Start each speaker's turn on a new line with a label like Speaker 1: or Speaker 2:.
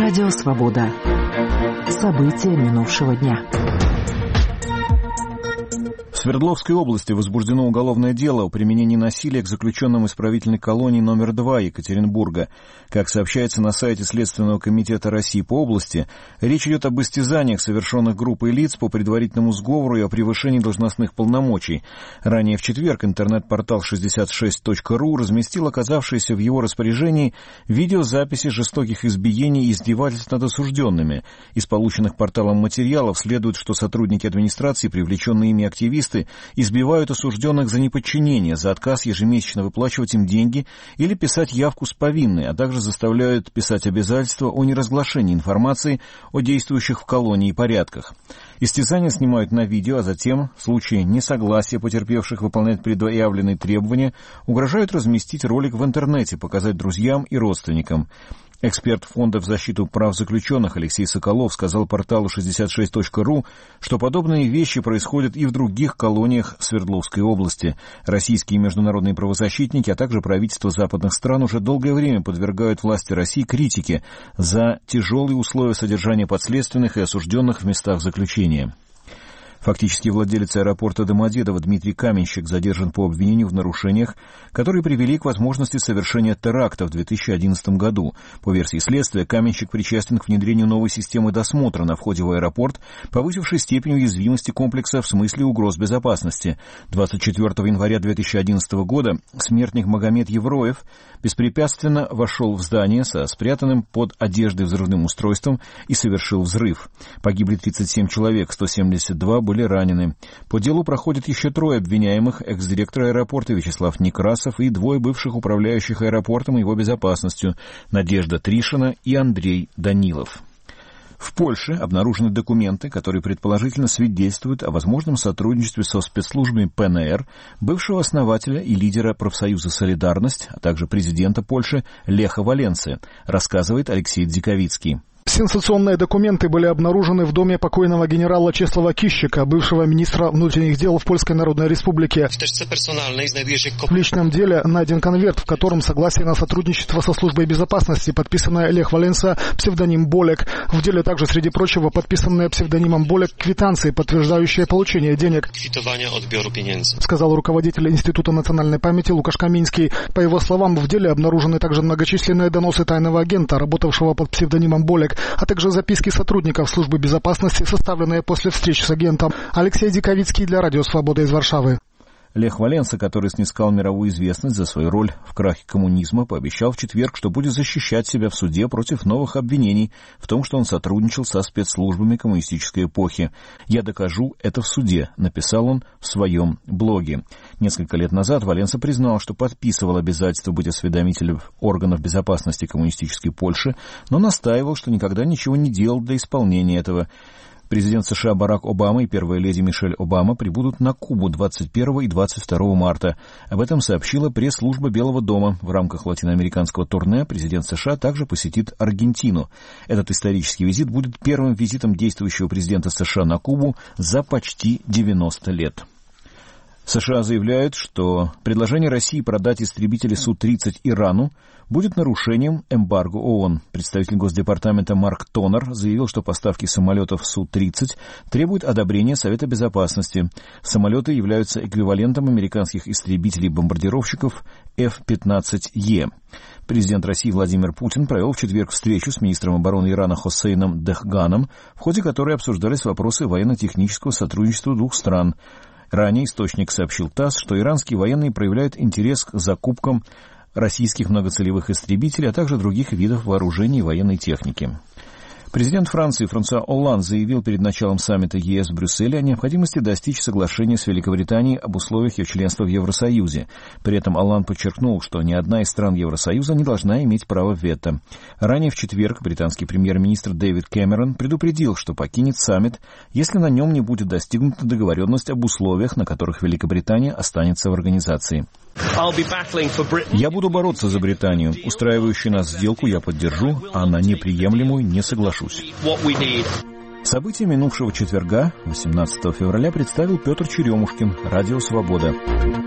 Speaker 1: Радио «Свобода». События минувшего дня.
Speaker 2: В Свердловской области возбуждено уголовное дело о применении насилия к заключенным исправительной колонии номер 2 Екатеринбурга. Как сообщается на сайте Следственного комитета России по области, речь идет об истязаниях, совершенных группой лиц по предварительному сговору и о превышении должностных полномочий. Ранее в четверг интернет-портал 66.ru разместил оказавшиеся в его распоряжении видеозаписи жестоких избиений и издевательств над осужденными. Из полученных порталом материалов следует, что сотрудники администрации, привлеченные ими активисты, избивают осужденных за неподчинение, за отказ ежемесячно выплачивать им деньги или писать явку с повинной, а также заставляют писать обязательства о неразглашении информации о действующих в колонии порядках. Истязания снимают на видео, а затем, в случае несогласия потерпевших выполнять предъявленные требования, угрожают разместить ролик в интернете, показать друзьям и родственникам. Эксперт Фонда в защиту прав заключенных Алексей Соколов сказал порталу 66.ru, что подобные вещи происходят и в других колониях Свердловской области. Российские и международные правозащитники, а также правительства западных стран уже долгое время подвергают власти России критике за тяжелые условия содержания подследственных и осужденных в местах заключения. Фактически владелец аэропорта Домодедово Дмитрий Каменщик задержан по обвинению в нарушениях, которые привели к возможности совершения теракта в 2011 году. По версии следствия, Каменщик причастен к внедрению новой системы досмотра на входе в аэропорт, повысившей степень уязвимости комплекса в смысле угроз безопасности. 24 января 2011 года смертник Магомед Евроев беспрепятственно вошел в здание со спрятанным под одеждой взрывным устройством и совершил взрыв. Погибли 37 человек, 172 были ранены. По делу проходят еще 3 обвиняемых: экс-директор аэропорта Вячеслав Некрасов и 2 бывших управляющих аэропортом и его безопасностью Надежда Тришина и Андрей Данилов. В Польше обнаружены документы, которые предположительно свидетельствуют о возможном сотрудничестве со спецслужбами ПНР бывшего основателя и лидера профсоюза «Солидарность», а также президента Польши Леха Валенсы, рассказывает Алексей Дзиковицкий.
Speaker 3: Сенсационные документы были обнаружены в доме покойного генерала Чеслава Кищика, бывшего министра внутренних дел в Польской Народной Республике. В личном деле найден конверт, в котором согласие на сотрудничество со службой безопасности, подписанное Лех Валенса, псевдоним Болек. В деле также, среди прочего, подписанные псевдонимом Болек квитанции, подтверждающие получение денег, сказал руководитель Института национальной памяти Лукаш Каминский. По его словам, в деле обнаружены также многочисленные доносы тайного агента, работавшего под псевдонимом Болек, а также записки сотрудников службы безопасности, составленные после встреч с агентом. Алексей Диковицкий для Радио «Свобода» из Варшавы.
Speaker 2: Лех Валенса, который снискал мировую известность за свою роль в крахе коммунизма, пообещал в четверг, что будет защищать себя в суде против новых обвинений в том, что он сотрудничал со спецслужбами коммунистической эпохи. «Я докажу это в суде», — написал он в своем блоге. Несколько лет назад Валенса признал, что подписывал обязательство быть осведомителем органов безопасности коммунистической Польши, но настаивал, что никогда ничего не делал для исполнения этого. Президент США Барак Обама и первая леди Мишель Обама прибудут на Кубу 21 и 22 марта. Об этом сообщила пресс-служба Белого дома. В рамках латиноамериканского турне президент США также посетит Аргентину. Этот исторический визит будет первым визитом действующего президента США на Кубу за почти 90 лет. США заявляют, что предложение России продать истребители Су-30 Ирану будет нарушением эмбарго ООН. Представитель Госдепартамента Марк Тонер заявил, что поставки самолетов Су-30 требуют одобрения Совета Безопасности. Самолеты являются эквивалентом американских истребителей-бомбардировщиков F-15E. Президент России Владимир Путин провел в четверг встречу с министром обороны Ирана Хоссейном Дехганом, в ходе которой обсуждались вопросы военно-технического сотрудничества двух стран. Ранее источник сообщил ТАСС, что иранские военные проявляют интерес к закупкам российских многоцелевых истребителей, а также других видов вооружений и военной техники. Президент Франции Франсуа Олланд заявил перед началом саммита ЕС в Брюсселе о необходимости достичь соглашения с Великобританией об условиях ее членства в Евросоюзе. При этом Олланд подчеркнул, что ни одна из стран Евросоюза не должна иметь права вето. Ранее в четверг британский премьер-министр Дэвид Кэмерон предупредил, что покинет саммит, если на нем не будет достигнута договоренность об условиях, на которых Великобритания останется в организации. «Я буду бороться за Британию. Устраивающую нас сделку я поддержу, а на неприемлемую не соглашусь». События минувшего четверга, 18 февраля, представил Петр Черемушкин, Радио «Свобода».